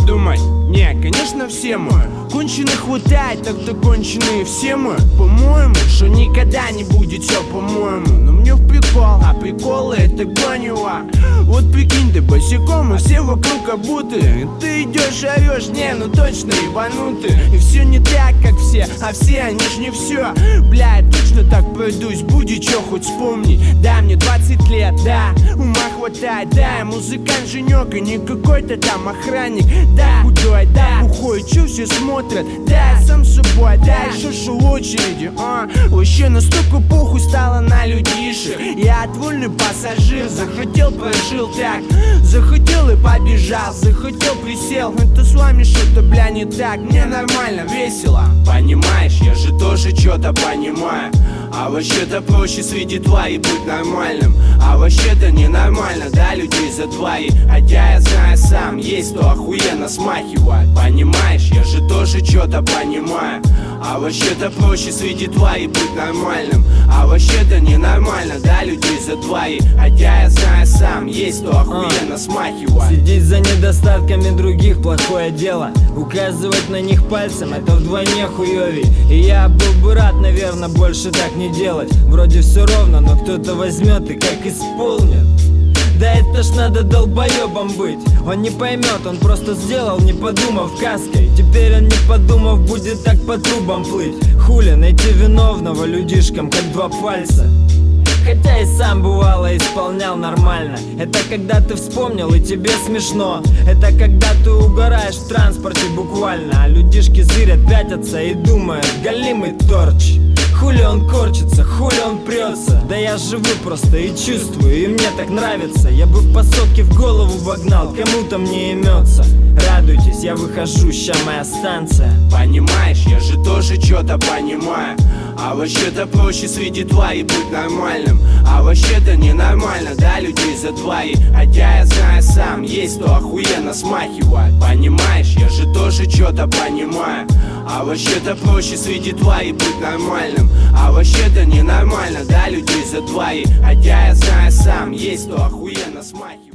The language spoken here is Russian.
подумать. Не, конечно все мы конченых хватает, так-то конченые все мы. По-моему, что никогда не будет все по-моему. Но мне в прикол, а приколы это гонево. Вот прикинь, ты босиком, и все вокруг обуты. Ты идешь, орешь, не, ну точно ебанутый. И все не так, как все, а все они ж не все. Бля, я точно так пройдусь, будет чё хоть вспомни. Да, мне 20 лет, да, ума хватает, да, я музыкант Женек, и не какой-то там охранник. Да, худой, да, уходит, чё все смотрят, да, сам собой, да, еще шел очереди, вообще настолько похуй стало на людишек. Я отвольный пассажир, захотел, прожил так, захотел и побежал, захотел, присел. Это с вами что-то, бля, не так, мне нормально, весело. Понимаешь, я же тоже что-то понимаю. А вообще-то проще среди твоих быть нормальным. А вообще-то ненормально, да, людей за твои. Хотя я знаю сам, есть кто охуенно смахивает. Понимаешь, я же тоже что-то понимаю. А вообще-то проще среди твоих быть нормальным. А вообще-то ненормально, да, людей за твои. Хотя я знаю сам, есть кто охуенно смахивает. Следить за недостатками других плохое дело. Указывать на них пальцем это вдвойне хуёвей. И я был бы рад, наверное, больше так не делать. Вроде все ровно, но кто-то возьмет и как исполнит. Да это ж надо долбоебом быть. Он не поймет, он просто сделал, не подумав каской. Теперь он, не подумав, будет так по трубам плыть. Хули найти виновного людишкам, как два пальца. Хотя и сам бывало исполнял нормально. Это когда ты вспомнил и тебе смешно. Это когда ты угораешь в транспорте буквально. А людишки зырят, пятятся и думают: галимый торч. Хули он корчится, хули он прется. Да я живу просто и чувствую, и мне так нравится. Я бы по сотке в голову вогнал, кому-то мне имется. Радуйтесь, я выхожу, ща моя станция. Понимаешь, я же тоже что-то понимаю. А вообще-то проще среди твоих быть нормальным. А вообще-то ненормально, да, людей за твои. Хотя я знаю сам, есть кто охуенно смахивает. Понимаешь, я же тоже что-то понимаю. А вообще-то проще среди твоих быть нормальным. А вообще-то ненормально, да, людей за твои. Хотя я знаю сам, есть кто охуенно смахивает.